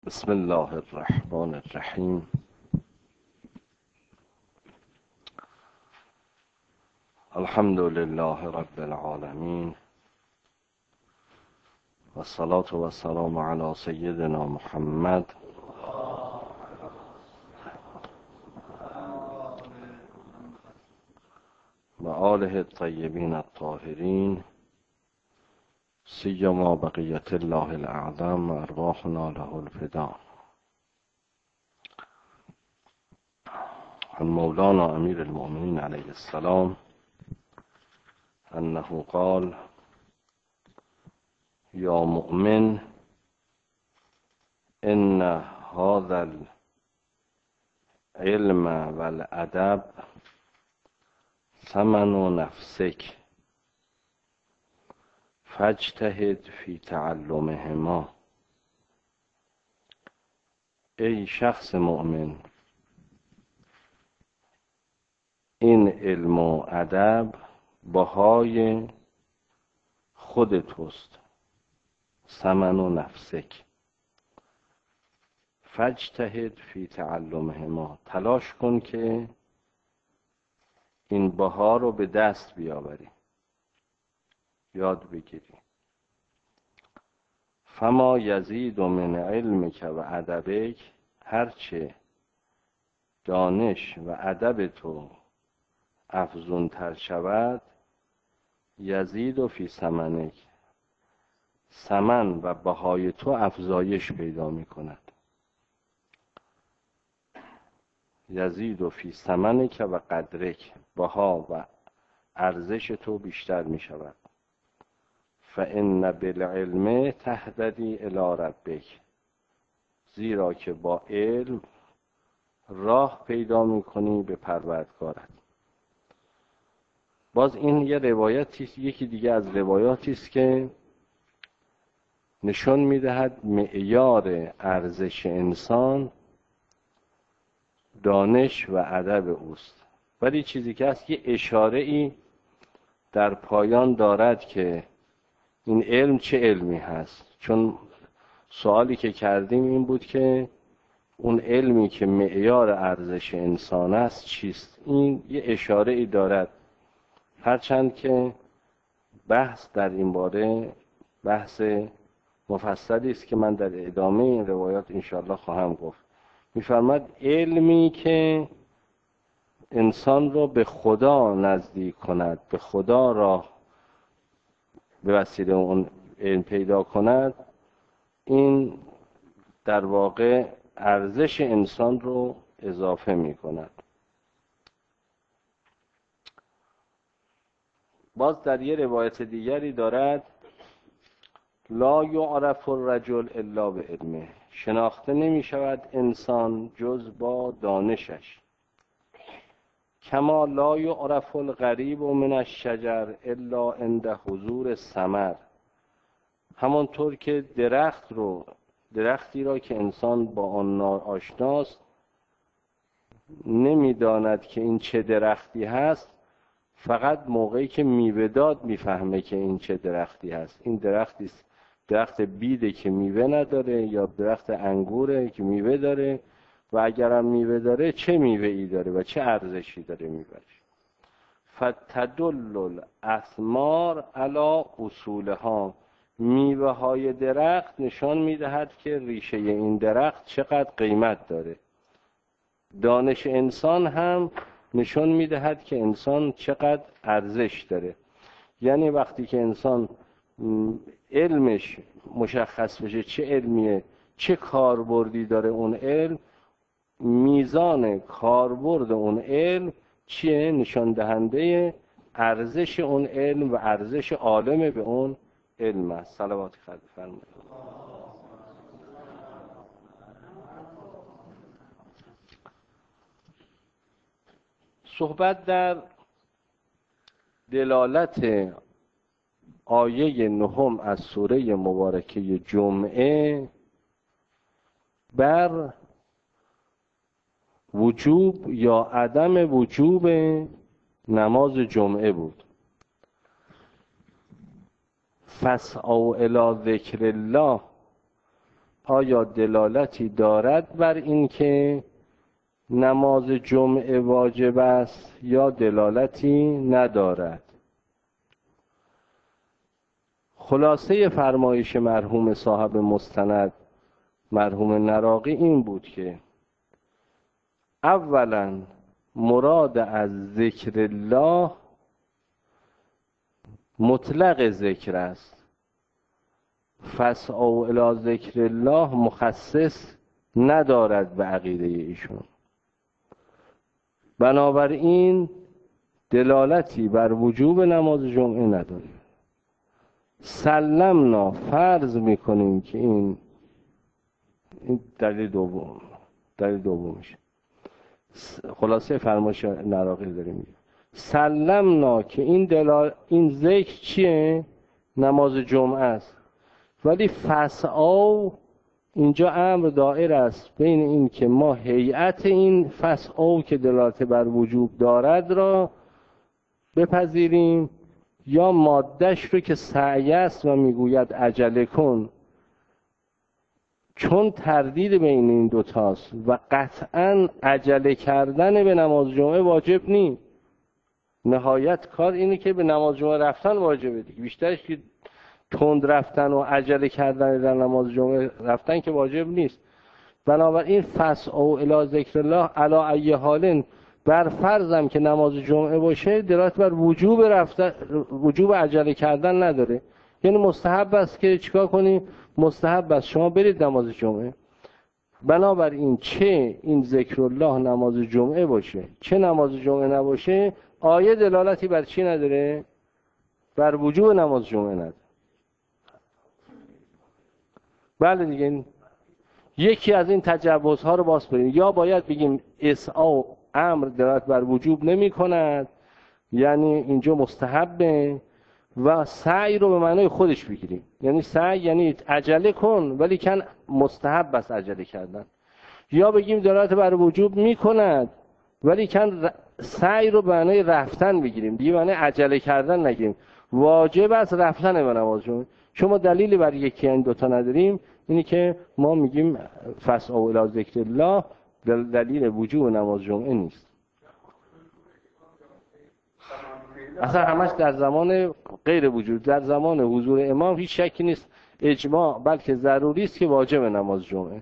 بسم الله الرحمن الرحیم. الحمد لله رب العالمین و الصلاة و السلام علی سیدنا محمد و آله الطیبین الطاهرین، سیما بقیت الله الاعظم و ارواحنا له الفدا. عن مولانا امیر المؤمنین علیه السلام انه قال: یا مؤمن، ان هذا العلم والادب ثمن نفسک فاجتهد فی تعلمهما. ای شخص مؤمن، این علم و ادب بهای خود توست، ثمن نفسک. فاجتهد فی تعلمهما، تلاش کن که این بها رو به دست بیاوری، یاد بگیری. فما یزید من علمک و ادبک، هرچه دانش و ادب تو افزون تر شود، یزید فی ثمنک، ثمن و بهای تو افزایش پیدا می کند. یزید فی ثمنک و قدرک، بها و ارزش تو بیشتر می شود. فإن بالعلم تهتدی الی ربک، زیرا که با علم راه پیدا می کنی به پروردگارت. باز این یه روایتی، یکی دیگه از روایاتی است که نشون می‌دهد معیار ارزش انسان دانش و ادب اوست. ولی چیزی که هست، یه اشاره‌ای در پایان دارد که این علم چه علمی هست. چون سوالی که کردیم این بود که اون علمی که معیار ارزش انسان است چیست. این یه اشاره‌ای دارد، هرچند که بحث در این باره بحث مفصلی است که من در ادامه این روایات انشاءالله خواهم گفت. می‌فرماید علمی که انسان رو به خدا نزدیک کند، به خدا راه به وسیله اون علم پیدا کند، این در واقع ارزش انسان رو اضافه می کند. باز در یه روایت دیگری دارد: لا یعرف الرجل الا بعلمه، شناخته نمی شود انسان جز با دانشش. کما لا یعرف الغریب من الشجر الا عند حضور الثمر، همانطور که درختی را که انسان با آن آشناست نمیداند که این چه درختی هست، فقط موقعی که میوه داد میفهمه که این چه درختی هست. این درختی است، درخت بیده که میوه نداره، یا درخت انگوره که میوه داره، و اگرم میوه داره چه میوه ای داره و چه ارزشی داره میبره. فتدل الاثمار علی اصولها، میوه های درخت نشان میدهد که ریشه این درخت چقدر قیمت داره. دانش انسان هم نشان میدهد که انسان چقدر ارزش داره. یعنی وقتی که انسان علمش مشخص بشه چه علمیه، چه کاربردی داره اون علم، میزان کاربرد اون علم چیه؟ نشان دهنده ارزش اون علم و ارزش عالم به اون علم است. صلوات خدا فرمایید. صحبت در دلالت آیه 9 از سوره مبارکه جمعه بر وجوب یا عدم وجوب نماز جمعه بود. فاسعوا الی ذکر الله، آیا دلالتی دارد بر این که نماز جمعه واجب است یا دلالتی ندارد؟ خلاصه فرمایش مرحوم صاحب مستند مرحوم نراقی این بود که اولا مراد از ذکر الله مطلق ذکر است، فاسعوا الی ذکر الله مخصص ندارد به عقیده ایشون. بنابراین دلالتی بر وجوب نماز جمعه نداره. سلمنا، فرض میکنیم که این دلیل دومشه. خلاصه فرمایش نراقی داریم میگه سلمنا که این ذکر چیه؟ نماز جمعه است. ولی فسعوا اینجا امر دائر است بین این که ما هیئت این فسعوا که دلالت بر وجوب دارد را بپذیریم یا مادهش رو که سعی است و میگوید عجله کن، چون تردید بین این دوتاست و قطعا عجله کردن به نماز جمعه واجب نیست. نهایت کار اینه که به نماز جمعه رفتن واجبه دیگه. بیشترش که تند رفتن و عجله کردن در نماز جمعه رفتن که واجب نیست. بنابراین فسعوا الی ذکر الله علی ای حال، بر فرضم که نماز جمعه باشه دلالت بر وجوب عجله کردن نداره. یعنی مستحب است که چیکار کنیم؟ مستحب است شما برید نماز جمعه. بنابراین چه این ذکر الله نماز جمعه باشه چه نماز جمعه نباشه، آیه دلالتی بر چی نداره؟ بر وجوب نماز جمعه نداره. بله دیگه، یکی از این تجوزها رو باز بریم. یا باید بگیم اسعا امر دلالت بر وجوب نمی کند، یعنی اینجا مستحبه، و سعی رو به معنای خودش بگیریم، یعنی سعی یعنی عجله کن ولی کن مستحب است عجله کردن. یا بگیم دلالت بر وجوب می کند ولی کن سعی رو به معنای رفتن بگیریم، دیگه معنای عجله کردن نگیریم. واجب است رفتن به نماز جمعه. شما دلیلی برای یکی این دوتا نداریم، اینی که ما میگیم فسعوا الی ذکر الله دلیل وجوب نماز جمعه نیست. اصلا همش در زمان غیر وجود، در زمان حضور امام هیچ شکی نیست، اجماع بلکه ضروری است که واجب نماز جمعه.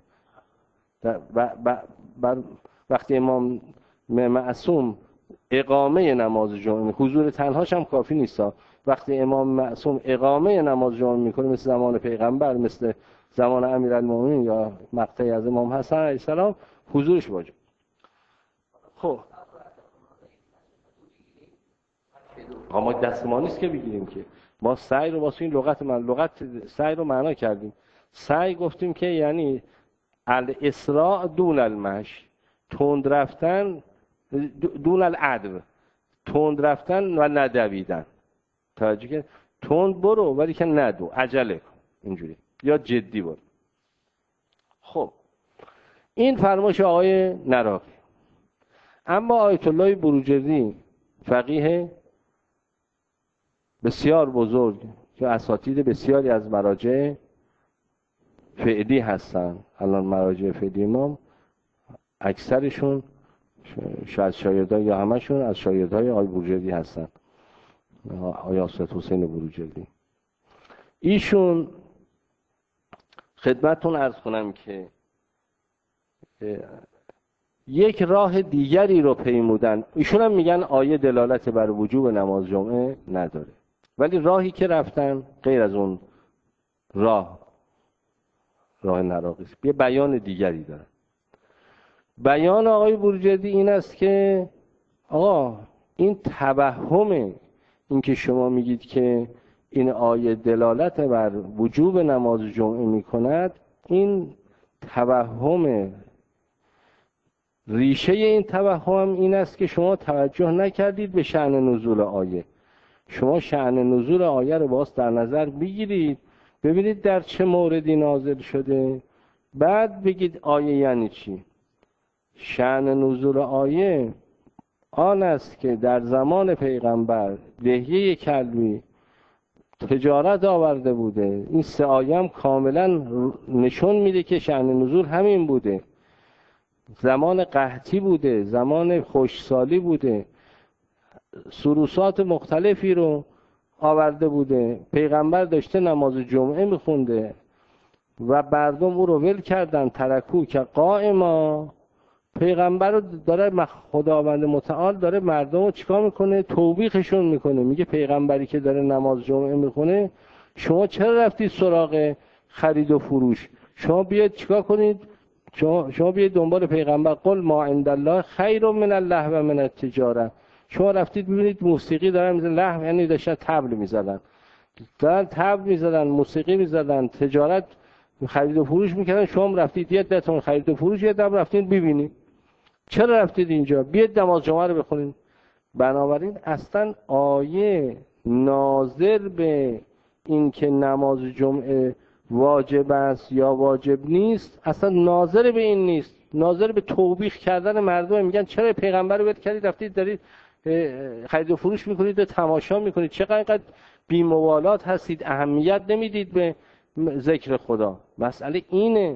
وقتی امام معصوم اقامه نماز جمعه، حضور تنهاش هم کافی نیست، وقتی امام معصوم اقامه نماز جمعه میکنه مثل زمان پیغمبر، مثل زمان امیرالمومنین یا مقطعی از امام حسن علیه السلام، حضورش واجب. خب ما دست ما نیست که بگیریم که ما سعی رو واسه این لغت سعی رو معنا کردیم. سعی گفتیم که یعنی الاسراع دون المشی، تند رفتن دون العدو، تند رفتن و ندویدن. توجه کن، تند برو ولی که ندو، عجله کن اینجوری، یا جدی برو. خب این فرمایش آقای نراقی. اما آیت الله بروجردی فقیه بسیار بزرگ که اساتید بسیاری از مراجع فعلی هستن، الان مراجع فعلی امام اکثرشون شاید شاگردای یا همشون از شاگردای آقای بروجردی هستن، آقای استاد حسین بروجردی. ایشون خدمتتون عرض کنم که یک راه دیگری رو پیمودن. ایشون هم میگن آیه دلالت بر وجوب نماز جمعه نداره، ولی راهی که رفتن غیر از اون راه نراقی است. یه بیان دیگری داره. بیان آقای بروجردی این است که آقا این توهم این که شما میگید که این آیه دلالت بر وجوب نماز جمعه میکند، این توهم، ریشه این توهم این است که شما توجه نکردید به شأن نزول آیه. شما شأن نزول آیه رو باز در نظر بگیرید، ببینید در چه موردی نازل شده، بعد بگید آیه یعنی چی. شأن نزول آیه آن است که در زمان پیغمبر دهیه کلبی تجارت آورده بوده. این 3 آیه هم کاملا نشون میده که شأن نزول همین بوده. زمان قحطی بوده، زمان خشکسالی بوده، سروسات مختلفی رو آورده بوده. پیغمبر داشته نماز جمعه میخونده و مردم او رو ول کردن، ترکو که قائما. پیغمبر رو داره خداوند متعال داره مردم رو چیکار میکنه؟ توبیخشون میکنه. میگه پیغمبری که داره نماز جمعه میخونه شما چرا رفتید سراغ خرید و فروش؟ شما بیاید چیکار کنید؟ شما بیاید دنبال پیغمبر. قل ما عند الله خیر من الله و من التجاره. شما رفتید ببینید موسیقی دارن میزنن، لهو یعنی داشتن طبل میزدن، دارن طبل میزدن، موسیقی میزدن، تجارت خرید و فروش میکردن. شما رفتید یه دتون خرید و فروش، یه دم رفتید ببینید. چرا رفتید اینجا؟ بیاید نماز جمعه رو بخونید. بنابراین اصلا آیه ناظر به این که نماز جمعه واجب است یا واجب نیست، اصلا ناظر به این نیست، ناظر به توبیخ کردن مردم. میگن چرا پیغمبر رو ول کردید رفتید دارید خرید و فروش میکنید و تماشا میکنید؟ چقدر اینقدر بی‌موالات هستید، اهمیت نمیدید به ذکر خدا. مسئله اینه.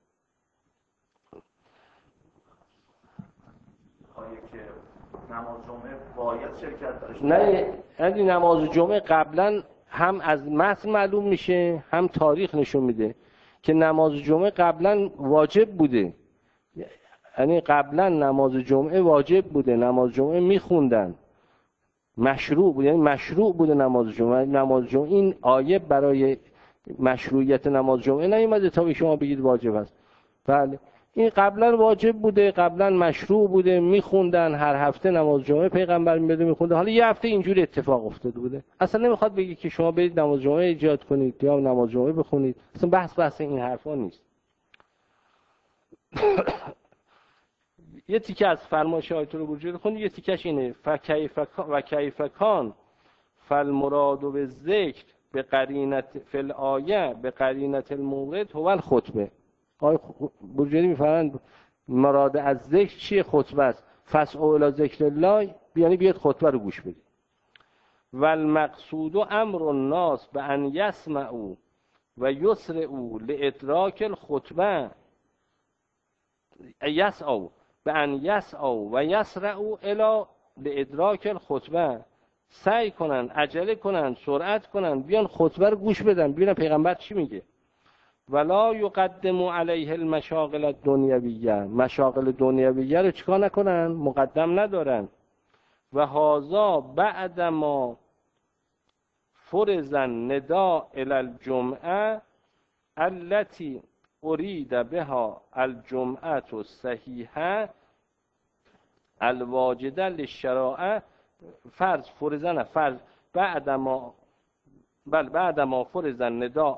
نماز جمعه باید شرکت داشته؟ نه، یعنی نماز جمعه قبلا هم از متن معلوم میشه هم تاریخ نشون میده که نماز جمعه قبلا واجب بوده. یعنی قبلا نماز جمعه واجب بوده، نماز جمعه میخوندن، مشروع بود، یعنی مشروع بوده نماز جمعه. نماز جمعه این آیه برای مشروعیت نماز جمعه نیومده تا به شما بگید واجب است. بله، این قبلا واجب بوده، قبلا مشروع بوده، میخوندن. هر هفته نماز جمعه پیغمبر میاد میخونده. حالا یه هفته اینجوری اتفاق افتاده بوده. اصلا نمیخواد بگی که شما برید نماز جمعه ایجاد کنید یا نماز جمعه بخونید. اصلا بحث این حرفا نیست. یه تیکه از فرمایش آیت الوجود خوندید، یه تیکش اینه: کیف کان فالمراد بالذکر بقرینت فی الآیه بقرینت المورد هو الخطبه. آقای بروجردی میفرمایند مراد از ذکر چیه؟ خطبه است. فاسعوا الی ذکر الله یعنی بیاد خطبه رو گوش بدید. و المقصود امر الناس بان یسمعوا و یسرعوا لادراک الخطبه، یسعوا بان یسعوا و یسرعوا الی لادراک الخطبه. سعی کنن، عجله کنن، سرعت کنن، بیان خطبه رو گوش بدن، ببینن پیغمبر چی میگه. ولا یقدم علیه المشاغل الدنیویه. مشاغل دنیویه رو چیکار نکنن؟ مقدم ندارن. و هذا بعد ما فرض النداء الی الجمعه التي اريد بها الجمعه الصحیحه الواجده للشرائع. فرض بعد ما فرض النداء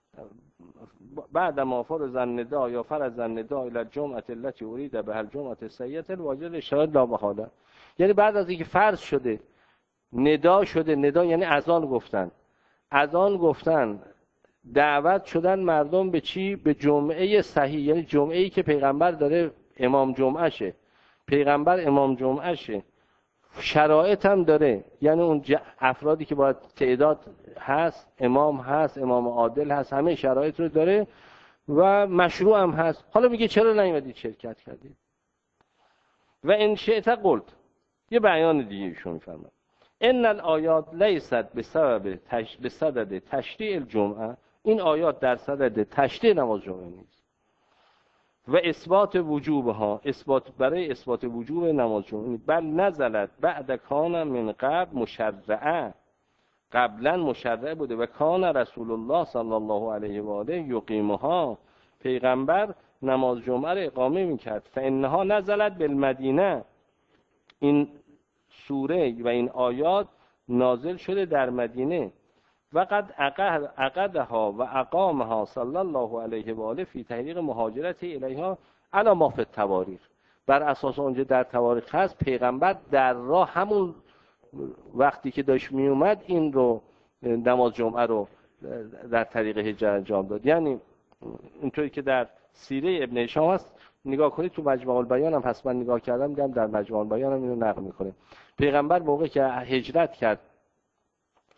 یا فرض النداء الى الجمعه التي اريد بها الجمعه الصحیحه الواجده للشرائع لا محاله. یعنی بعد از اینکه فرض شده، ندا شده، ندا یعنی اذان گفتن، دعوت شدن مردم به چی؟ به جمعه صحیح، یعنی جمعه‌ای که پیغمبر داره امام جمعه شه، پیغمبر امام جمعه شه، شرایط هم داره، یعنی اون افرادی که باید تعداد هست، امام هست، امام عادل هست، همه شرایط رو داره و مشروع هم هست. حالا میگه چرا نیومدید شرکت کردید؟ و ان شئت قلت، یه بیان دیگه ایشون میفرماد: ان الآیات لیست بصدد تشریع الجمعه. این آیات در صدد تشریع نماز جمعه نیست. و اثبات وجوبها، برای اثبات وجوب نماز جمعه، بل نزلت بعد کان من قبل مشرعه. قبلا مشرعه بوده. و کان رسول الله صلی الله علیه و آله یقیمها. پیغمبر نماز جمعه را اقامه میکرد. فانها نزلت بالمدینه. این سوره و این آیات نازل شده در مدینه. و قد عقدها و اقامها صلی الله علیه و آله فی تحقیق مهاجرت الیها علی ما فی التواریخ. بر اساس اونجا در تواریخ هست پیغمبر در راه همون وقتی که داشت می اومد این رو نماز جمعه رو در طریق هجرت انجام داد. یعنی اینطوری که در سیره ابن هشام هست، نگاه کنید تو مجموع البیان هم هست، من نگاه کردم دیدم در مجموع البیان هم اینو نقل میکنه. پیغمبر موقعی که هجرت کرد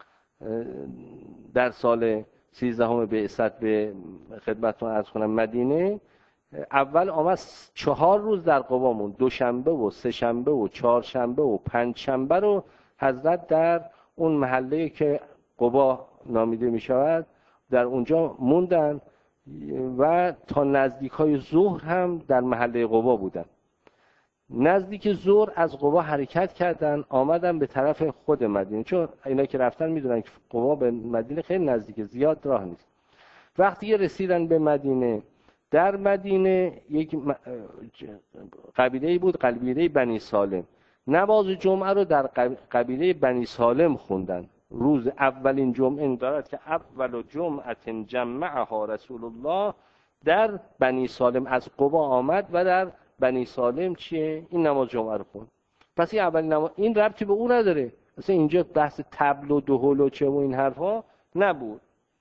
در سال 13 بعثت به خدمتتون عرض کنم مدینه، اول آمد 4 روز در قبا موند. دوشنبه و سه‌شنبه و چهارشنبه و پنجشنبه رو حضرت در اون محله که قبا نامیده می شود در اونجا موندن و تا نزدیک های ظهر هم در محله قبا بودن. نزدیک ظهر از قبا حرکت کردن، آمدن به طرف خود مدینه، چون اینا که رفتن میدونن که قبا به مدینه خیلی نزدیکه، زیاد راه نیست. وقتی رسیدن به مدینه، در مدینه یک قبیله بود، قبیله بنی سالم. نماز جمعه رو در قبیله بنی سالم خوندن. روز اولین جمعه دارد که اول جمعه جمعها رسول الله در بنی سالم از قبا آمد و در بنی سالم چیه؟ این نماز جمعه رو خوند. پس این اولین نماز، این ربطی به اون نداره. اصلا اینجا بحث طبل و دهل و چه و این حرفا نبود.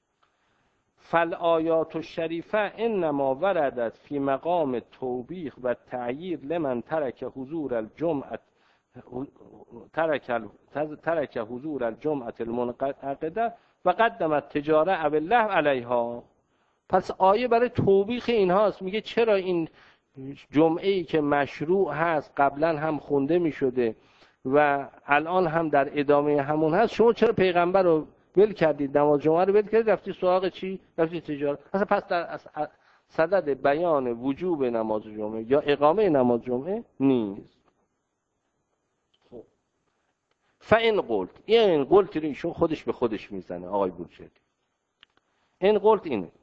فالآیات الشریفه انما وردت فی مقام توبیخ و تعییر لمن ترک حضور الجمعه ترک حضور الجمعه المنعقده و قدم التجاره او الله علیها. پس آیه برای توبیخ اینهاست. میگه چرا این جمعه‌ای که مشروع هست، قبلا هم خونده میشده و الان هم در ادامه همون هست، شما چرا پیغمبر رو ول کردید، نماز جمعه رو ول کردید، رفتید سراغ چی؟ رفتید تجارت. اصلا پس در صدد بیان وجوب نماز جمعه یا اقامه نماز جمعه نیست. خب فإن قلت، این قلت رو ایشون خودش به خودش میزنه آقای بورجردی. این قلت اینه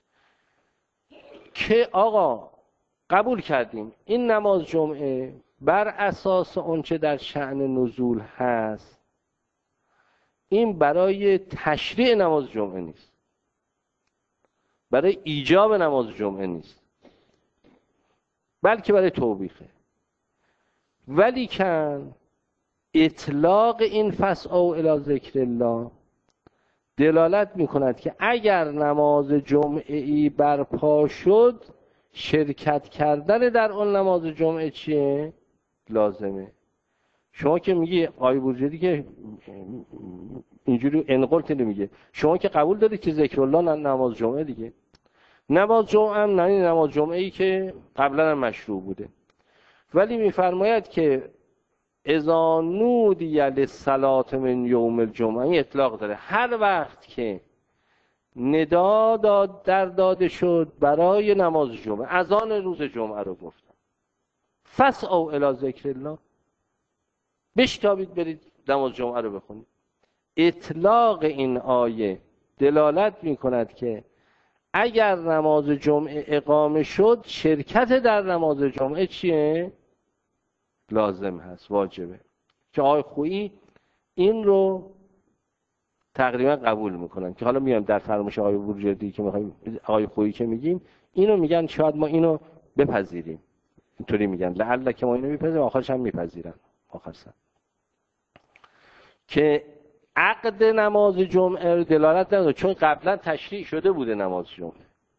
که آقا قبول کردیم این نماز جمعه بر اساس اون چه در شأن نزول هست، این برای تشریع نماز جمعه نیست، برای ایجاب نماز جمعه نیست، بلکه برای توبیخه. ولی کن اطلاق این فسعوا الی ذکر الله دلالت میکند که اگر نماز جمعه‌ای برپا شد، شرکت کردن در اون نماز جمعه چیه؟ لازمه. شما که میگی آقای بورجردی که اینجوری انقلت نمیگه، شما که قبول دارید که ذکر الله نماز جمعه دیگه، نماز جمعه هم نه نماز جمعه ای که قبلا هم مشروع بوده. ولی میفرماید که اذا نودی للصلاة من یوم الجمعه، این اطلاق داره، هر وقت که ندا داده شد برای نماز جمعه، اذان روز جمعه رو گفتن، فسعوا الی ذکر الله، بشتابید برید نماز جمعه رو بخونید. اطلاق این آیه دلالت می کند که اگر نماز جمعه اقامه شد، شرکت در نماز جمعه چیه؟ لازم هست، واجبه. که آقای خویی این رو تقریبا قبول میکنن، که حالا میایم در فرمایش آقای بورجردی که میخوایم آقای خویی که میگیم اینو میگن شاید ما اینو بپذیریم، اینطوری میگن لعل که ما اینو میپذیریم، آخرش هم میپذیرن آخرش که عقد نماز جمعه رو دلالت نداره، چون قبلا تشریع شده بوده نماز جمعه.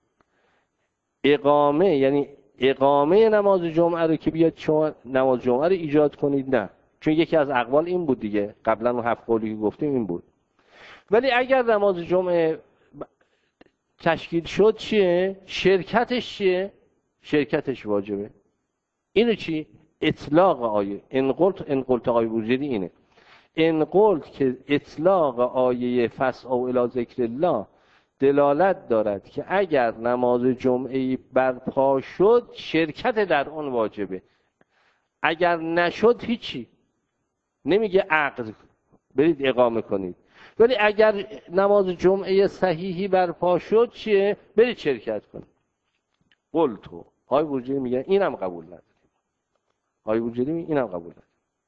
اقامه یعنی اقامه نماز جمعه رو که بیاد شما نماز جمعه رو ایجاد کنید، نه، چون یکی از اقوال این بود دیگه، قبلا اون 7 قولی که گفتیم این بود. ولی اگر نماز جمعه تشکیل شد چیه؟ شرکتش چیه؟ شرکتش واجبه. اینو چی؟ اطلاق آیه انقلت آیه بورجردی اینه. انقلت که اطلاق آیه فسعوا الی ذکر الله دلالت دارد که اگر نماز جمعه برپا شد، شرکت در اون واجبه. اگر نشد هیچی، نمیگه عقد برید اقامه کنید. ولی اگر نماز جمعه صحیحی برپا شد چیه؟ برید شرکت کنید. قلتو آقای بورجردی میگه اینم قبول نداریم. آقای بورجردی میگه اینم قبول نداریم.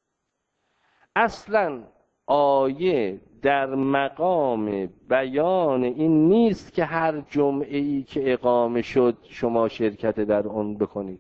اصلا آیه در مقام بیان این نیست که هر جمعه ای که اقامه شد شما شرکت در اون بکنید.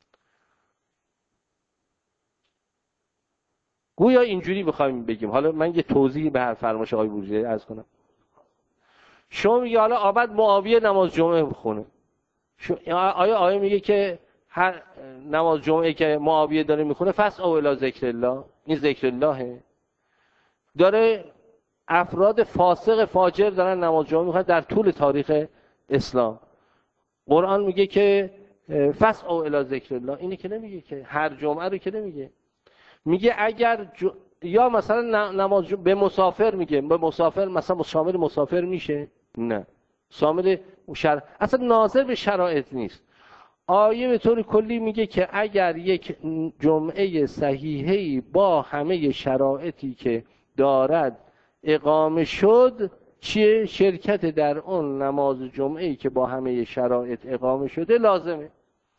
گویا اینجوری بخوایم بگیم، حالا من یه توضیحی به هر فرمایش آقای بورجردی عرض کنم. شما میگه حالا آمد معاویه نماز جمعه بخونه، آیه میگه که هر نماز جمعه که معاویه داره میخونه فسعوا الی ذکر الله، این ذکر اللهه، داره افراد فاسق فاجر دارن نماز جمعه میخوان در طول تاریخ اسلام. قرآن میگه که فسعوا الی ذکر الله، اینه که نمیگه که هر جمعه رو که نمیگه. میگه اگر یا مثلا نماز به مسافر میگه، به مسافر مثلا شامل مسافر میشه؟ نه، شامل اصلا ناظر به شرایط نیست. آیه به طور کلی میگه که اگر یک جمعه صحیحه‌ای با همه شرایطی که دارد اقامه شد، چیه؟ شرکت در اون نماز جمعه‌ای که با همه شرایط اقامه شده لازمه.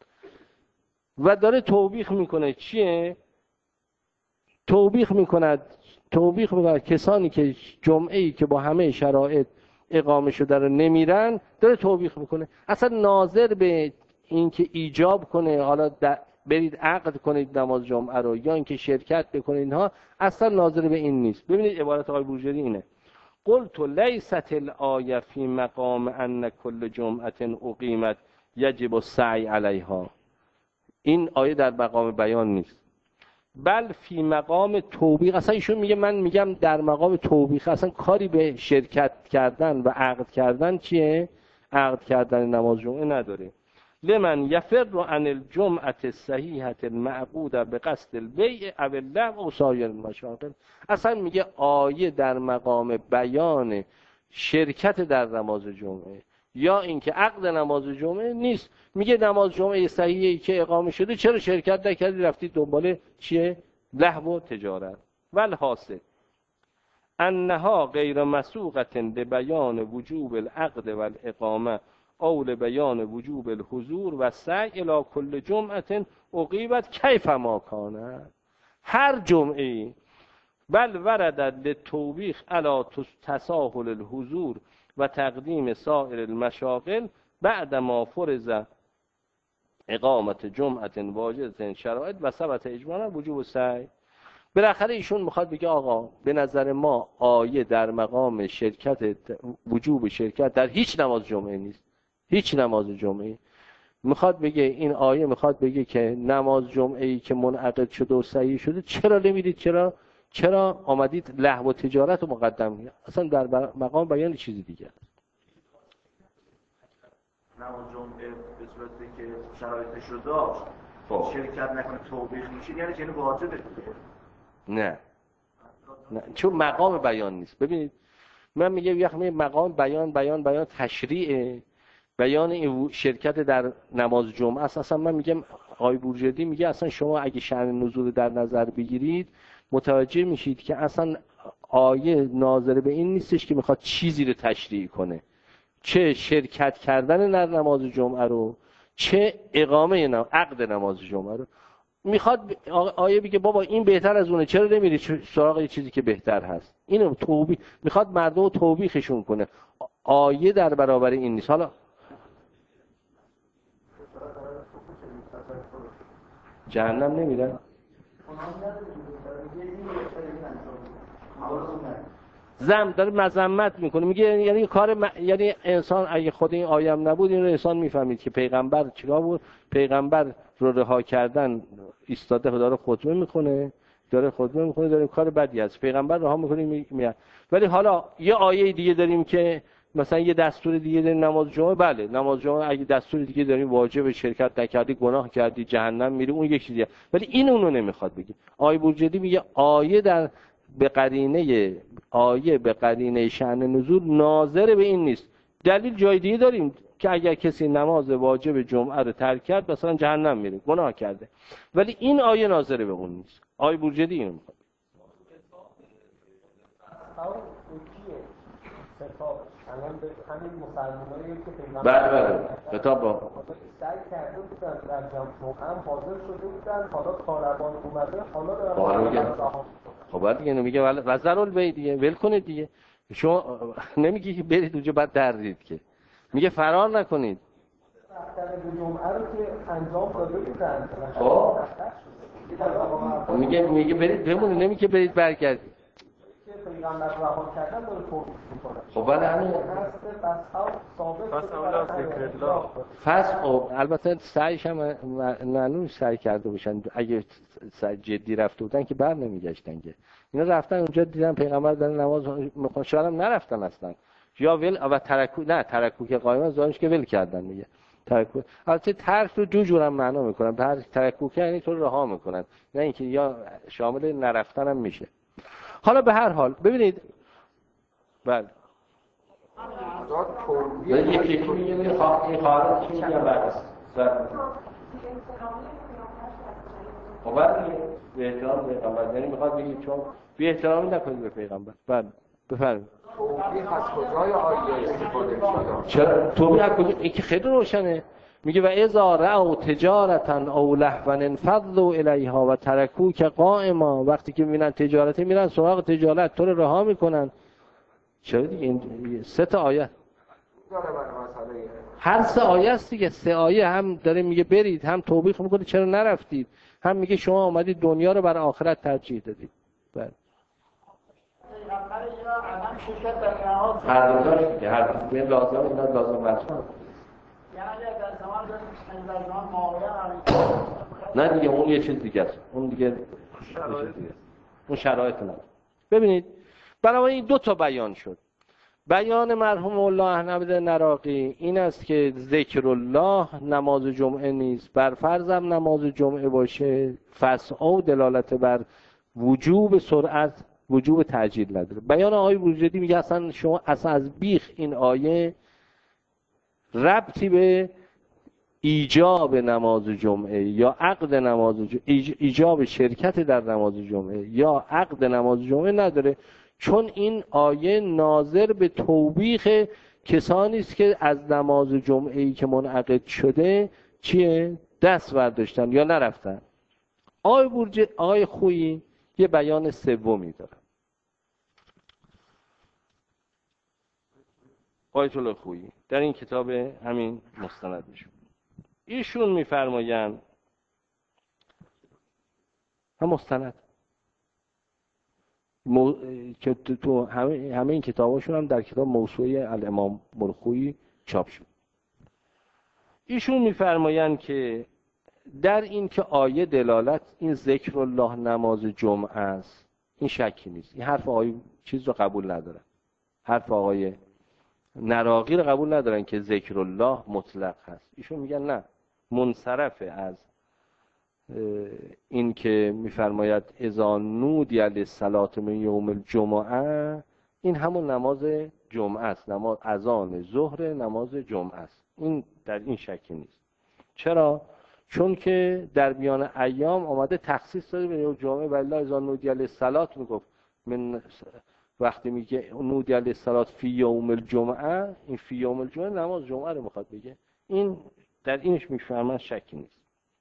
و داره توبیخ میکنه چیه؟ توبیخ میکند کسانی که جمعه‌ای که با همه شرایط اقامه شده رو نمیرن، داره توبیخ میکنه. اصلا ناظر به اینکه ایجاب کنه حالا برید عقد کنید نماز جمعه رو یا اینکه شرکت بکنید، اینها اصلا ناظر به این نیست. ببینید عبارت آقای بروجردی اینه: قلت لیست الآیه فی مقام ان کل جمعه اقیمت یجب السعی علیها. این آیه در مقام بیان نیست، بل فی مقام توبیخ. اصلا ایشون میگه من میگم در مقام توبیخ، اصلا کاری به شرکت کردن و عقد کردن چیه؟ عقد کردن نماز جمعه نداره. لمن یفر عن الجمعه الصحیحه المعقوده بقصد البیع او اللغو او سایر المشاغل. اصلا میگه آیه در مقام بیان شرکت در نماز جمعه یا اینکه عقد نماز جمعه نیست. میگه نماز جمعه صحیحی که اقامه شده چرا شرکت نکردی، رفتی دنبال چیه؟ لهو و تجارت. والحاصل انها غیر مسوقه لبیان وجوب العقد والاقامه او لبیان وجوب الحضور و سعی الی کل جمعه اقیمت کیف ما کانه. هر جمعه بل ورد للتوبیخ علی تساهل الحضور و تقدیم سایر المشاغل بعد ما فرض اقامت جمعه واجبه شرایط و ثبت اجمالا وجوب سعی. بالاخره ایشون میخواد بگه آقا به نظر ما آیه در مقام شرکت، وجوب شرکت در هیچ نماز جمعه نیست، هیچ نماز جمعه. میخواد بگه این آیه میخواد بگه که نماز جمعه‌ای که منعقد شده و صحیح شده چرا نمیرید، چرا آمدید لهو و تجارت رو مقدم کنید؟ اصلا در مقام بیان چیزی دیگه است. نماز جمعه به صورتی که شرایطش رو داشت شرکت نکنه توبیخ میشه، یعنی که واجبه. نه چون مقام بیان نیست. ببینید من میگم یک مقام بیان تشریع بیان این شرکت در نماز جمعه است. اصلا من میگم آقای بروجردی میگه اصلا شما اگه شأن نزول در نظر بگیرید متوجه میشید که اصلا آیه ناظر به این نیستش که میخواد چیزی رو تشریع کنه، چه شرکت کردن در نماز جمعه رو چه اقامه عقد نماز جمعه رو. میخواد آیه بگه بابا این بهتر از اونه، چرا نمیری سراغ یه چیزی که بهتر هست. اینو توبیخ میخواد مردم رو توبیخشون کنه. آیه در برابر این نیست. حالا جهنم نمیرن. زم داره مذمت میکنه، میگه یعنی یعنی انسان اگه خود این آیه نبود این رو انسان میفهمید که پیغمبر چیکار بود. پیغمبر رو رها کردن ایستاده داره خطبه میکنه داره کار بدی است، پیغمبر رها میکنه میاد. ولی حالا یه آیه دیگه داریم که مثلا یه دستور دیگه داریم نماز جمعه، بله نماز جمعه اگه دستور دیگه داریم واجب شرکت نکردی گناه کردی جهنم میری، اون یک چیزیه. ولی این اونو نمیخواد بگه. آیه بروجردی میگه آیه به قرینه شأن نزول ناظر به این نیست. دلیل جای دیگه داریم که اگر کسی نماز واجب جمعه رو ترک کرد مثلا جهنم میره، گناه کرده. ولی این آیه ناظر به اون نیست. آیه بروجردی اینو میخواد. الان به همین مسلمانایی که پیغمبر بله کتاب با سعی کرده بودن در جمعه هم حاضر شده بودن، حالا کاروان اومده، حالا خب دیگه میگه وزر البی دیگه ول کنید دیگه. شما نمیگی که برید اونجا بعد درید، که میگه فرار نکنید. رفتن به جمعه رو که انجام داده بودن. خب میگه برید بمونید، نمیگه برید برگردید. پیغمبر رها کردن داره توضیح میکنه. خب ولی همین فس البته سعیش هم معلوم سعی کرده باشن، اگه جدی رفته بودن که بر نمیگشتن که اینا رفتن اونجا دیدن پیغمبر داره نماز میخوان، شاید هم نرفتن اصلا یا ول و ترکو که قائم ظاهرش که ول کردن میگه ترکو. البته ترک رو دو جور هم معنا میکنن، ترکو که یعنی تو رها میکنن، نه اینکه یا شامل نرفتن هم میشه. حالا به هر حال ببینید بله یکی میگه این خارج چی میگه بعد خب به احترام پیغمبر، یعنی میخواد بگید چون بی احترامی نکنید به پیغمبر. بله بفرمایید. توبیخ از کجای آیه استفاده شده؟ چرا توبیخ از کجا؟ این که خیلی روشنه. میگه و اذا رأوا تجارتا او لهوا انفضوا الیها و ترکوک قائما، وقتی که میبینن تجارت میرن سراغ تجارت، تو رو رها میکنن. چرا دیگه این سه تا آیه هر سه آیه است دیگه، سه آیه هم داره میگه برید، هم توبیخ میکنه چرا نرفتید، هم میگه شما اومدید دنیا رو بر آخرت ترجیح دادید. بله پیغمبر ایران عدم شرکت در نماز هر دو تاش دیگه، هر دو این لازم اینا لازم مطلب. یعنی در زمان در زمان معاویه نه دیگه اون یه چیز دیگه است، اون دیگه اون شرایط نه. ببینید برای این دو تا بیان شد. بیان مرحوم الله احمد نراقی این است که ذکر الله نماز جمعه نیست، بر فرضم نماز جمعه باشه فسعوا دلالت بر وجوب سرعت، وجوب تعجیل نداره. بیان آقای وجودی میگه اصلا شما اصلا از بیخ این آیه ربطی به ایجاب نماز جمعه یا عقد نماز جمعه، ایجاب شرکت در نماز جمعه یا عقد نماز جمعه نداره، چون این آیه ناظر به توبیخ کسانی است که از نماز جمعه‌ای که منعقد شده چیه؟ دست برداشتن یا نرفتن. آقای خویی یه بیان سومی داره. آیت الله خویی در این کتاب همین مستند میشه، ایشون میفرمایند هم مستند که تو همه این کتاباشون هم در کتاب موسوعه الامام مرخویی چاپ شد. ایشون میفرمایند که در این که آیه دلالت این ذکر الله نماز جمعه است، این شکی نیست. این حرف آقای چیز رو قبول ندارن، حرف آقای نراقی رو قبول ندارن که ذکر الله مطلق هست. ایشون میگن نه، منصرف از این که میفرماید اذا نودی للصلاة من یوم الجمعه، این همون نماز جمعه است، نماز اذان ظهر نماز جمعه است. این در این شکی نیست. چرا؟ چون که در بیان ایام آمده تخصیص داده به یوم جمعه، والله اذا نودی للصلاة میگفت من وقتی میگه نودی للصلاة فی یوم الجمعه، این فی یوم الجمعه نماز جمعه رو میخواد بگه. این در اینش میفهمن شکی نیست.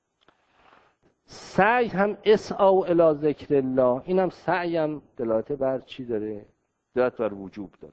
سعی هم اسعوا الی ذکر الله، این هم سعی هم دلالت بر چی داره؟ دلالت بر وجوب داره.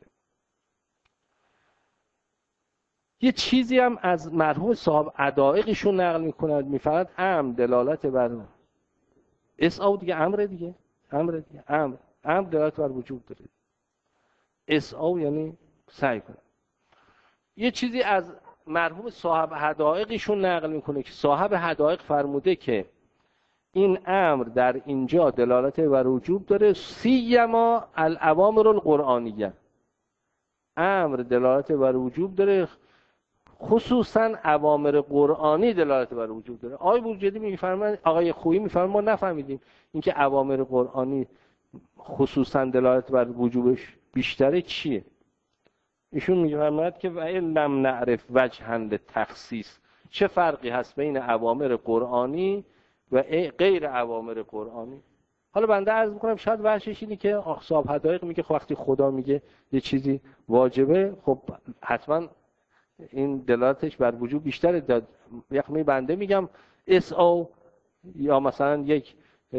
یه چیزی هم از مرحوم صاحب عدائقشون نقل میکنند، میفرماید امر دلالت بر اسعوا دیگه، امر دیگه، امر دلالت بر وجوب داره. اسعوا یعنی سعی کنه. یه چیزی از مرحوم صاحب حدائقشون نقل میکنه که صاحب حدائق فرموده که این امر در اینجا دلالت بر وجوب داره، سیما الاوامر القرآنیه، امر دلالت بر وجوب داره، خصوصا اوامر قرآنی دلالت بر وجوب داره. آقای بورجردی میفرمایند، آقای خویی میفرمایند ما نفهمیدیم اینکه اوامر قرآنی خصوصا دلالت بر وجوبش بیشتره چیه؟ ایشون میفرماید که و لم نعرف وجها للتخصیص، چه فرقی هست بین اوامر قرآنی و غیر اوامر قرآنی؟ حالا بنده عرض میکنم شاید ورشش اینه که صاحب حدائق میگه خب وقتی خدا میگه یه چیزی واجبه، خب حتما این دلالتش بر وجوب بیشتره. یعنی بنده میگم اسعوا، یا مثلا یک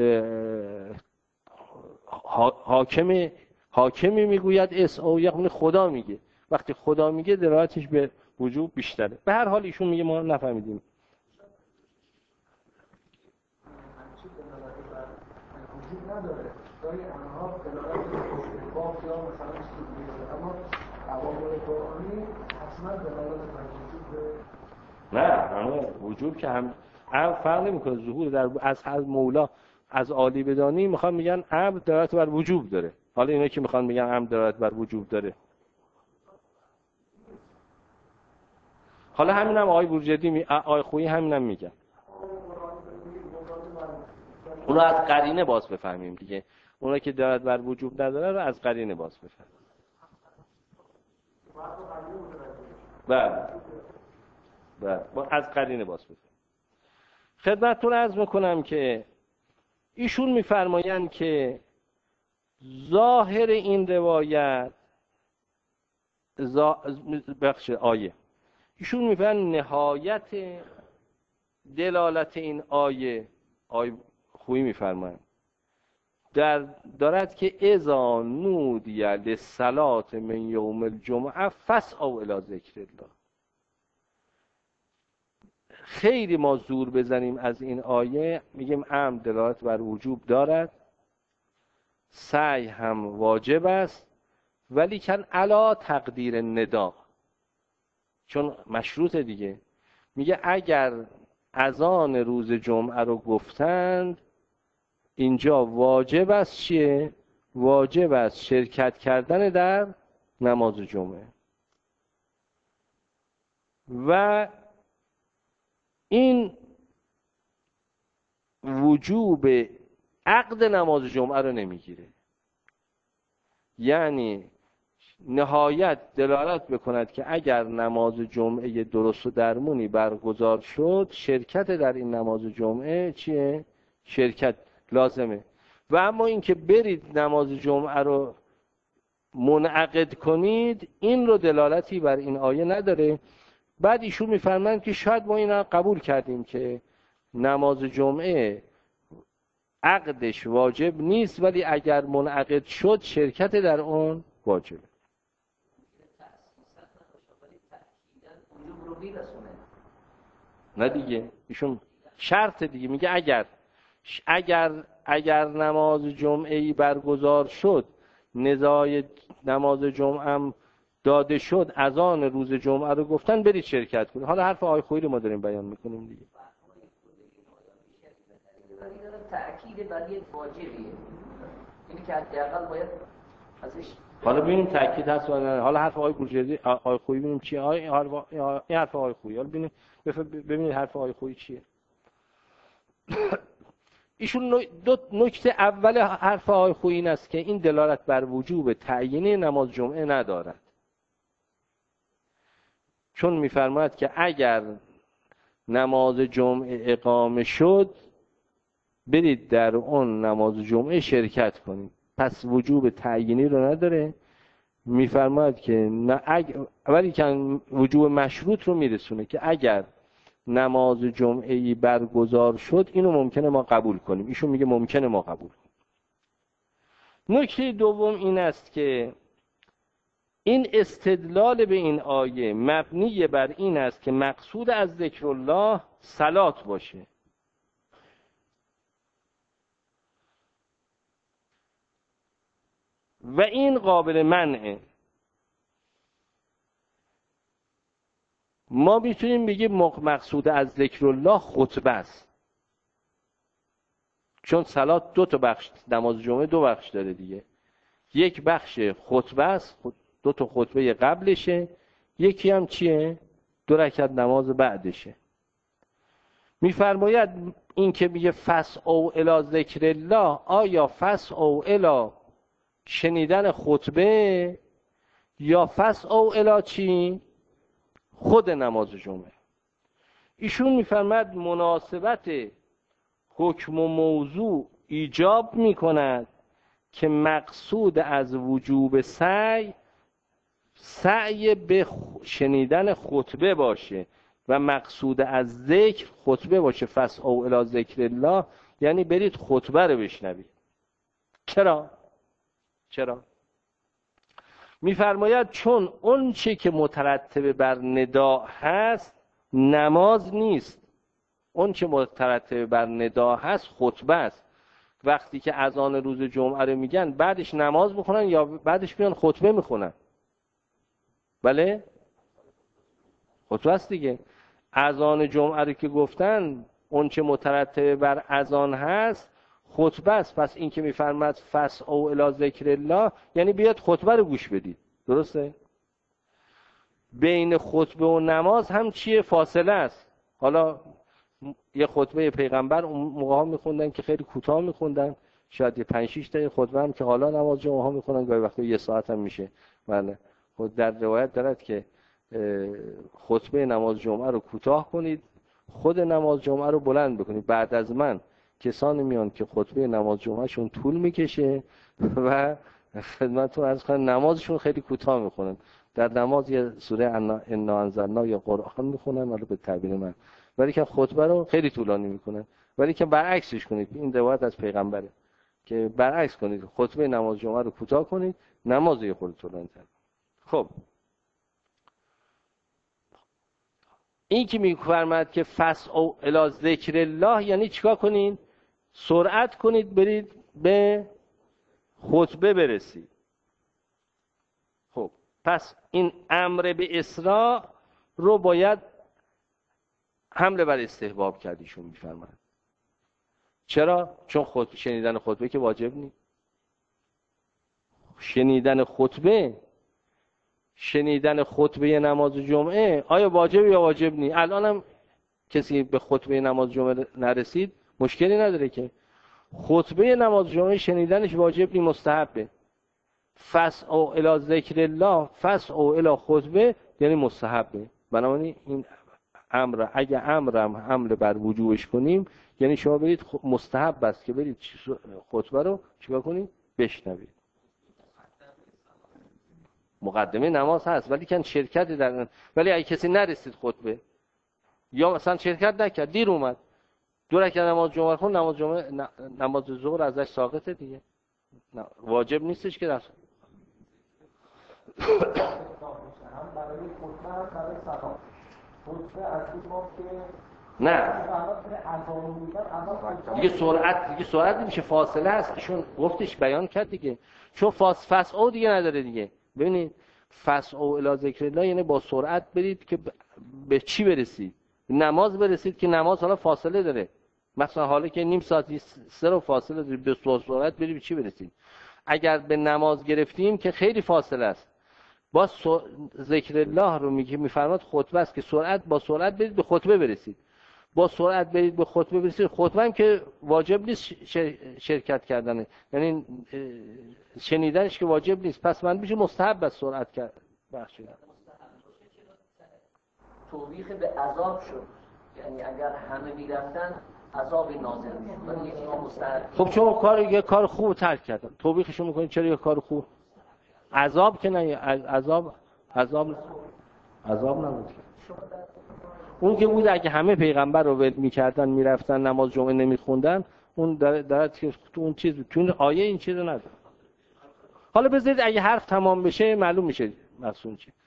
حاکمی میگوید اسعوا، یعنی خدا میگه، وقتی خدا میگه دلالتش به وجوب بیشتره. به هر حال ایشون میگه ما نفهمیدیم. وجود نداره. گاهی آنها دلالت به باق یا مثلا چیزی داره، اما عوامل قرآنی اصلا دلالت بر وجود نه وجود که هم فرق نمیکنه. ظهور در از مولا از عالی بدانی میخوان میگن امر دلالت بر وجوب داره. حالا اینا که میخوان میگن امر دلالت بر وجوب داره، حالا همینم آقای بورجردی آقای خویی همینم میگن. اونا از قرینه باز بفهمیم دیگه. اونا که دلالت بر وجوب نداره رو از قرینه باز بفهمیم. بله از قرینه باز بفهمیم. خدمتتون عرض میکنم که ایشون میفرمایند که ظاهر این روایت آیه، ایشون میفرمایند نهایت دلالت این آیه خویی میفرمایند دارد که اذا نودی للصلاة من یوم الجمعه فاسعوا الی ذکر الله. خیلی ما زور بزنیم از این آیه، میگیم امر دلالت بر وجوب دارد، سعی هم واجب است، ولی کن علا تقدیر ندا، چون مشروط دیگه. میگه اگر اذان روز جمعه رو گفتند اینجا واجب است چیه؟ واجب است شرکت کردن در نماز جمعه. و این وجوب عقد نماز جمعه رو نمیگیره، یعنی نهایت دلالت بکند که اگر نماز جمعه درست و درمونی برگزار شد شرکت در این نماز جمعه چیه؟ شرکت لازمه. و اما اینکه برید نماز جمعه رو منعقد کنید این رو دلالتی بر این آیه نداره. بعد ایشون میفرمایند که شاید ما اینا قبول کردیم که نماز جمعه عقدش واجب نیست، ولی اگر منعقد شد شرکت در اون واجبه. نه دیگه، ایشون شرط دیگه میگه اگر نماز جمعه‌ای برگزار شد، ندای نماز جمعه هم داده شد، اذان روز جمعه رو گفتن برید شرکت کنید. حالا حرف آقای خویی رو ما داریم بیان میکنیم دیگه. تأکید بر یک واجبیه، اینی که حداقل باید ازش. حالا ببینیم تأکید هست و نه. حالا حرف آقای بورجردی آقای خویی ببینیم چیه. این حرف آقای خویی، حالا ببینید حرف آقای خویی چیه. ایشون دو نکته اول حرف آقای خویی این است که این دلالت بر وجوب تعیینی نماز جمعه ندارد، چون میفرماید که اگر نماز جمعه اقامه شد برید در اون نماز جمعه شرکت کنید، پس وجوب تعیینی رو نداره. میفرماید که ولی که وجوب مشروط رو میرسونه که اگر نماز جمعه‌ای برگزار شد اینو ممکنه ما قبول کنیم. ایشون میگه ممکنه ما قبول کنیم. نکته دوم این است که این استدلال به این آیه مبنی بر این است که مقصود از ذکر الله صلات باشه. و این قابل منعه. ما میتونیم بگیم مقصود از ذکر الله خطبه است، چون صلات دو تا بخش، نماز جمعه دو بخش داره دیگه. یک بخش خطبه است، دو تا خطبه قبلشه، یکی هم چیه؟ 2 رکعت نماز بعدشه. میفرماید این که میگه فاسعوا الی ذکر الله، آیا فاسعوا الی شنیدن خطبه یا فاسعوا الی چی؟ خود نماز جمعه. ایشون میفرماید مناسبت حکم و موضوع ایجاب میکند که مقصود از وجوب سعی به شنیدن خطبه باشه و مقصود از ذکر خطبه باشه. فاسعوا الی ذکر الله یعنی برید خطبه رو بشنوید. چرا؟ میفرماید چون اون چی که مترتب بر ندا هست نماز نیست، اون چی مترتب بر ندا هست خطبه است. وقتی که اذان روز جمعه رو میگن بعدش نماز میخونن یا بعدش میان خطبه میخونن؟ بله؟ خطبه است دیگه. اذان جمعه رو که گفتن اون چه مترتب بر اذان هست خطبه است. پس این که میفرماد فسعوا الی ذکر الله یعنی بیاد خطبه رو گوش بدید. درسته؟ بین خطبه و نماز هم چیه؟ فاصله است. حالا یه خطبه پیغمبر اون موقع ها میخوندن که خیلی کوتاه میخوندن، شاید یه 5-6 دقیقه خطبه هم که حالا نماز جمعه ها میخونن گاهی وقتا 1 ساعت هم میشه. بله. خود در روایت دارد که خطبه نماز جمعه رو کوتاه کنید، خود نماز جمعه رو بلند بکنید. بعد از من کسانی میان که خطبه نماز جمعه شون طول میکشه و خدمتتون عرض کنم نمازشون خیلی کوتاه میخونن. در نماز یه سوره انا انزلنا یا قرآن میخونن ولی به تعبیر من، ولی که خطبه رو خیلی طولانی میکنن. ولی که برعکسش کنید، این روایت از پیغمبره که برعکس کنید، خطبه نماز جمعه رو کوتاه کنید، نماز یه خورده طولانی تر. خب این که میفرماد که فسعوا الی ذکر الله یعنی چیکار کنین؟ سرعت کنید برید به خطبه برسید. خب پس این امر به اسراع رو باید حمله بر استحباب کردیشون میفرماد. چرا؟ چون شنیدن خطبه که واجب نیست. شنیدن خطبه نماز جمعه آیا واجب یا واجب نیست؟ الان هم کسی به خطبه نماز جمعه نرسید مشکلی نداره که خطبه نماز جمعه شنیدنش واجب نیست، مستحبه. فسعوا الی ذکر الله، فسعوا الی خطبه یعنی مستحبه. بنابراین این امر اگه امرم حمله بر وجوبش کنیم یعنی شما برید مستحب است که برید خطبه رو چیکار کنید؟ بشنوید. مقدمه نماز هست ولی کن شرکت در ولی اگه کسی نرسید خطبه یا مثلا شرکت نکرد دیر اومد 2 رکعت نماز جمعه خون، نماز ظهر ازش ساقطه دیگه، واجب نیستش که راست. نه دیگه سرعت نمیشه، فاصله هست. ایشون گفتش بیان کرد دیگه، چون فسعوا دیگه نداره دیگه. ببینید فسعوا الی ذکر الله یعنی با سرعت برید که به چی برسید؟ نماز برسید که نماز حالا فاصله داره، مثلا حالا که نیم ساعتی 3 رو فاصله دارید، به سرعت برید به چی برسید؟ اگر به نماز گرفتیم که خیلی فاصله است، با ذکر الله رو میفرماد خطبه است که با سرعت برید به خطبه برسید. با سرعت برید به خطبه برسید. خطبه هم که واجب نیست شرکت کردنه، یعنی شنیدنش که واجب نیست، پس من میشه مستحب است سرعت کرد. بخشید توبیخ به عذاب شد، یعنی اگر همه میرفتن عذاب نازل میشد ولی اینا مستحب. خب چون یه کار خوب ترک کردن توبیخشون میکنید، چرا یه کار خوب؟ عذاب که نه، عذاب نبود. اون که بود اگه همه پیغمبر رو ول میکردن میرفتن نماز جمعه نمیخوندن، اون در تو اون چیز تو این آیه این چیزو نداره. حالا بذارید اگه حرف تمام بشه معلوم میشه مقصود چیه.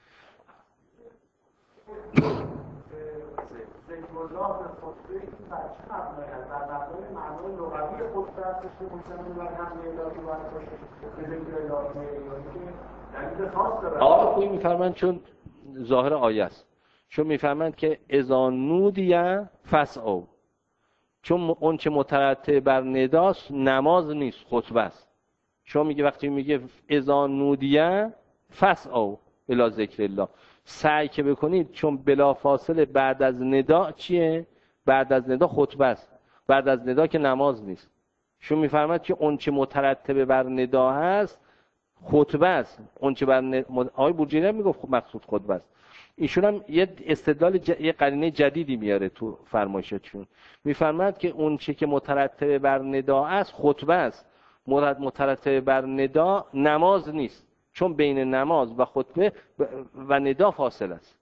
آقا میفرمایند چون ظاهر آیه است، چون میفرمایند که اذا نودی فسعوا، چون اون چه مترتب بر نداست نماز نیست، خطبه است. چون میگه وقتی میگه اذا نودی فسعوا الی ذکر الله، سعی که بکنید، چون بلافاصله بعد از ندا چیه؟ بعد از ندا خطبه است، بعد از ندا که نماز نیست. چون میفرماید که اون چه مترتب بر ندا هست خطبه است. اون چه بر آقای بورجیری میگفت مقصود خطبه است. ایشون هم یه استدلال یه قرینه جدیدی میاره تو فرمایشاتشون، میفرماید که اون چه که مترتب بر ندا است خطبه است، مترتب بر ندا نماز نیست، چون بین نماز و خطبه و ندا فاصله است.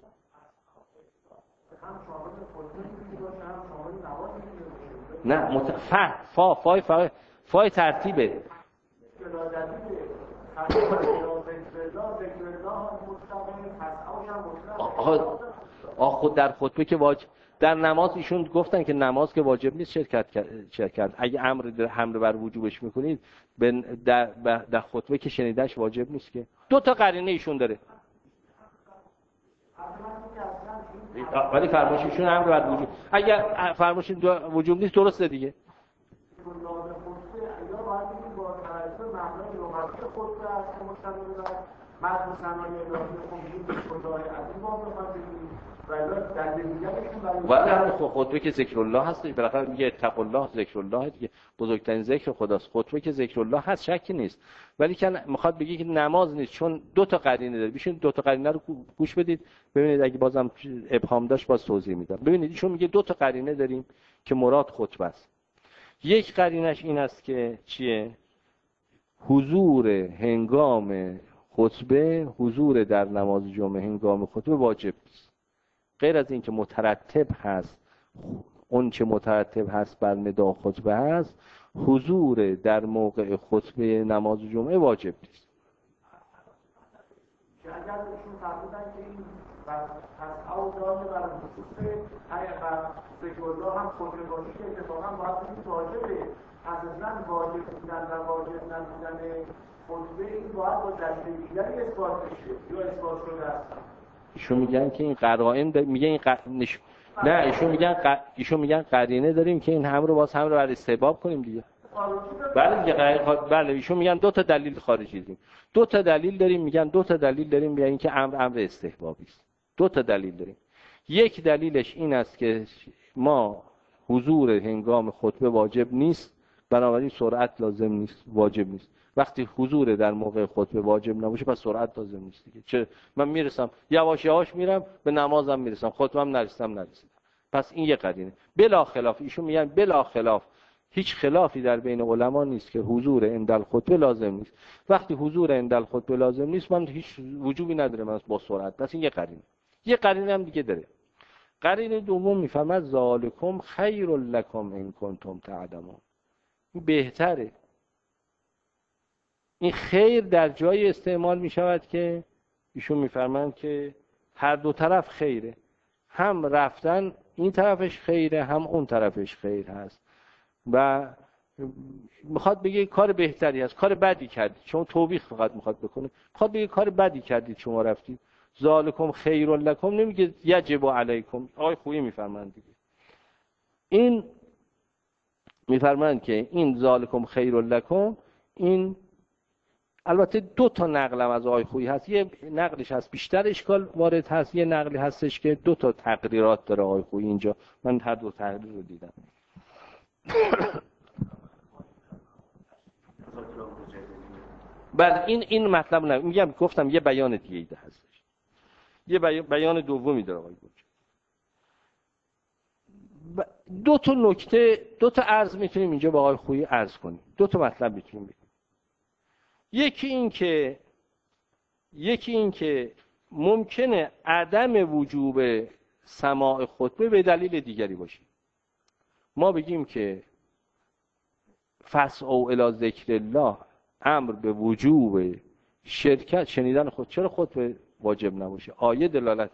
نه فای ترتیبه. خود در خطبه که در نماز ایشون گفتن که نماز که واجب نیست شرکت. اگه حمل بر وجوبش میکنید در خطبه که شنیدنش واجب نیست که. دو تا قرینه ایشون داره. ولی فرمایش ایشون امر بر وجوب. اگر فرمایش وجوب نیست درسته دیگه. ولی هم خطبه که ذکر الله هست، بالاخره میگه اتق الله، ذکر الله دیگه، بزرگترین ذکر خداست. خطبه که ذکر الله هست شکی نیست، ولی که میخواد بگه که نماز نیست، چون دو تا قرینه داره. ببینید دو تا قرینه رو گوش بدید ببینید، اگه بازم ابهام داشت باز توضیح میدم. ببینید ایشون میگه دو تا قرینه داریم که مراد خطبه است. یک قرینش این است که چیه؟ حضور هنگام خطبه، حضور در نماز جمعه هنگام خطبه واجب است. غیر از این که مترتب هست، اون چه مترتب هست بر ندا خطبه هست، حضور در موقع خطبه نماز جمعه واجب نیست. که اگر ایشون فرمودن که این پس او داره بر خصوص اگر ذکر الله هم خطبه باشه که اتفاقا باید این واجبه، اساساً واجب بودن و واجب نبودن خطبه این باید با دلیل دیگری اثبات بشه یا اثبات شده است. ایشون میگن که این قرائن میگه این نه ایشون میگن قرینه داریم که این هم رو بر استحباب کنیم دیگه. بله دیگه بله ایشون میگن دو تا دلیل خارجی داریم. دو تا دلیل داریم، میگن دو تا دلیل داریم، میگن این که امر استحبابی است. دو تا دلیل داریم. یک دلیلش این است که ما حضور هنگام خطبه واجب نیست، بنابراین سرعت لازم نیست، واجب نیست. وقتی حضور در موقع خطبه واجب نباشه پس سرعت لازم نیست دیگه. چه من میرسم یواش یواش میرم به نمازم میرسم، خطبه‌ام نرسیدم. پس این یه قرینه. بلا خلاف ایشون میگن بلا خلاف هیچ خلافی در بین علما نیست که حضور عند الخطبه لازم نیست. وقتی حضور عند الخطبه لازم نیست من هیچ وجوبی نداره من با سرعت. پس این یه قرینه. یه قرینه هم دیگه داره. قرینه دوم میفهمد ذالکم خیر لکم ان کنتم تعلمون. این بهتره. این خیر در جای استعمال می شود که ایشون میفرمایند که هر دو طرف خیره، هم رفتن این طرفش خیره هم اون طرفش خیر هست و میخواد بگه کار بهتری هست، کار بدی کردید چون توبیخ فقط میخواد بکنه، میخواد بگه کار بدی کردید شما رفتید. ذالکم خیر لکم نمیگه یجب علیکم. آقای خویی میفرمایند دیگه این میفرمایند که این ذالکم خیر لکم، این البته دو تا نقلم از آقای خویی هست، یه نقلش هست بیشتر اشکال وارد هست، یه نقلی هستش که دو تا تقریرات داره آقای خویی اینجا. من هر دو تقریر رو دیدم. بعد این مطلب نه میگم، گفتم یه بیان دیگه ایده هستش، یه بیان دومی داره آقای خویی. دو تا نکته، دو تا عرض میتونیم اینجا با آقای خویی عرض کنیم، دو تا مطلب میتونیم بگیم. یکی این که ممکنه عدم وجوب سماع خطبه به دلیل دیگری باشه. ما بگیم که فسعوا الی ذکر الله، امر به وجوب شرکت شنیدن خود، چرا خطبه واجب نباشه؟ آیه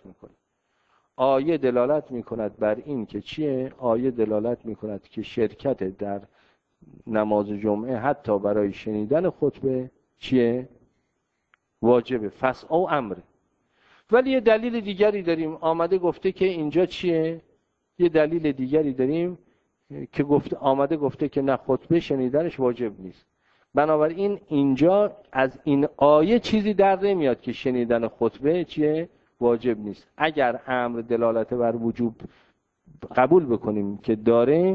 دلالت میکند بر این که چیه؟ آیه دلالت میکند که شرکت در نماز جمعه حتی برای شنیدن خطبه چیه؟ واجبه. فسعوا امره. ولی یه دلیل دیگری داریم آمده گفته که اینجا چیه؟ یه دلیل دیگری داریم که گفته که نه خطبه شنیدنش واجب نیست. بنابراین اینجا از این آیه چیزی در نمیاد که شنیدن خطبه چیه؟ واجب نیست. اگر امر دلالت بر وجوب قبول بکنیم که داره،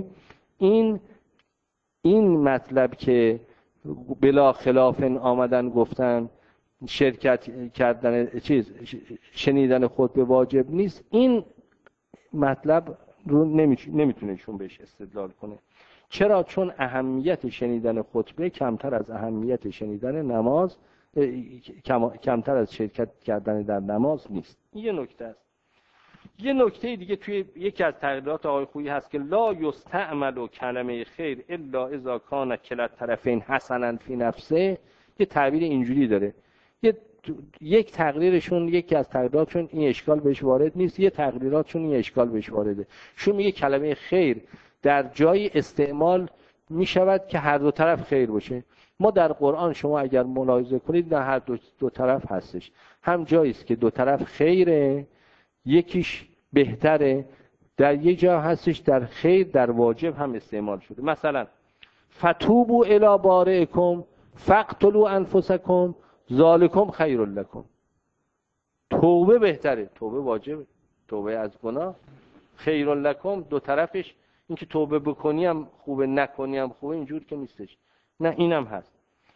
این مطلب که بلا خلاف آمدن گفتن شرکت کردن شنیدن خطبه واجب نیست، این مطلب رو نمیتونه ایشون بهش استدلال کنه. چرا؟ چون اهمیت شنیدن خطبه کمتر از اهمیت شنیدن نماز، کمتر از شرکت کردن در نماز نیست. این یه نکته است. یه نکته دیگه توی یکی از تقریرات آقای خویی هست که لا یستعمل کلمه خیر الا اذا کان کلا الطرفین حسنا فی نفسه. یه تعبیر اینجوری داره، یه یک تقریرشون، یکی از تقریراتشون این اشکال بهش وارد نیست، یه تقریراتشون این اشکال بهش وارده. شون میگه کلمه خیر در جایی استعمال میشود که هر دو طرف خیر باشه. ما در قرآن شما اگر ملاحظه کنید در هر دو طرف هستش. هم جایی است که دو طرف خیره، یکیش بهتره، در یک جا هستش در خیر در واجب هم استعمال شده. مثلا فتوبوا الی بارئکم فاقتلوا انفسکم ذالکم خیر لکم. توبه بهتره، توبه واجبه، توبه از گناه. خیر لکم دو طرفش، اینکه توبه بکنی هم خوبه نکنی هم خوبه، اینجور که نیستش. نه اینم هست.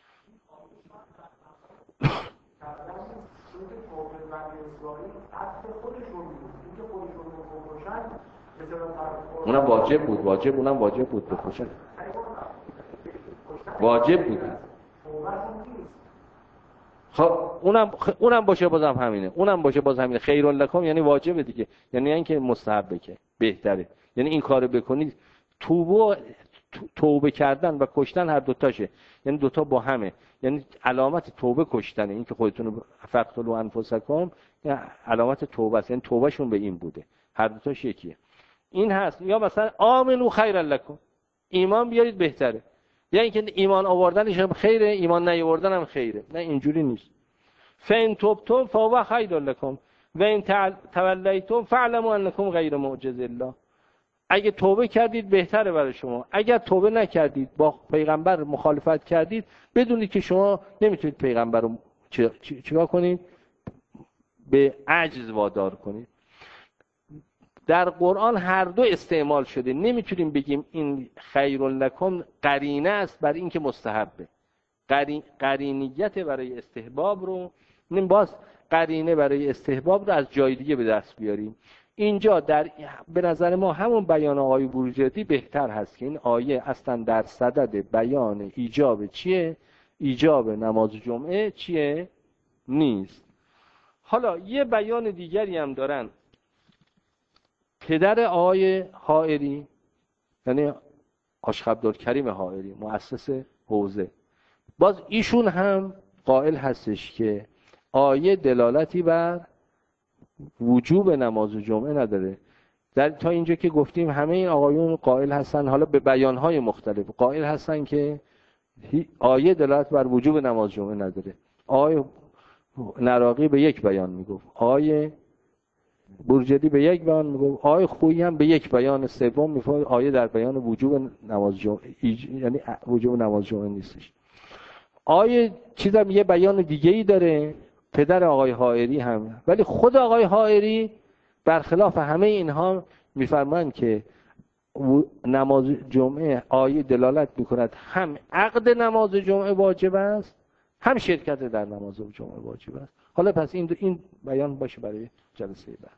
اونم واجب بود، اونم واجب بود بکشن، واجب بود. خب اونم باشه بازم همینه، خیر لکم یعنی واجبه دیگه، یعنی اینکه مستحبه که بهتره، یعنی این کارو بکنید. توبه کردن و کشتن هر دوتاشه، یعنی دوتا با همه، یعنی علامت توبه کشتنه. این که خودتون فقتلوا انفسکم علامت توبه است، یعنی توبهشون به این بوده، هر دوتاش یکیه. این هست. یا مثلا آمنو خیر لکم، ایمان بیارید بهتره، یا اینکه ایمان آوردنش هم خیره، ایمان نیاوردن هم خیره. نه اینجوری نیست. فان تبتم فهو خیر لکم و ان تولیتم فاعلموا انکم غیر معجز الله. اگه توبه کردید بهتره برای شما، اگر توبه نکردید با پیغمبر مخالفت کردید بدونید که شما نمیتونید پیغمبر رو چیکار کنید؟ به عجز وادار کنید. در قرآن هر دو استعمال شده، نمیتونیم بگیم این خیر لکم قرینه است بر این که مستحبه. قرینیت برای استحباب رو باز قرینه برای استحباب رو از جای دیگه به دست بیاریم. اینجا به نظر ما همون بیان آقای بروجردی بهتر هست که این آیه اصلا در صدد بیان ایجاب چیه؟ ایجاب نماز جمعه چیه؟ نیست. حالا یه بیان دیگری هم دارن پدر آقای حائری، یعنی آشق عبدالکریم حائری مؤسس حوزه، باز ایشون هم قائل هستش که آیه دلالتی بر وجوب نماز جمعه نداره. تا اینجا که گفتیم همه این آقایون قائل هستن، حالا به بیانهای مختلف قائل هستن که آیه دلالت بر وجوب نماز جمعه نداره. آیه نراقی به یک بیان میگفت، آیه بروجردی به یک بیان میگفت، آیه خویی هم به یک بیان سوم میگفت آیه در بیان وجوب نماز جمعه، یعنی وجوب نماز جمعه نیستش. آیه چیزم یه بیان دیگه‌ای داره پدر آقای حائری هم، ولی خود آقای حائری برخلاف همه اینها میفرمایند که نماز جمعه آیه دلالت میکند هم عقد نماز جمعه واجب است، هم شرکت در نماز جمعه واجب است. حالا پس این بیان باشه برای جلسه بعد.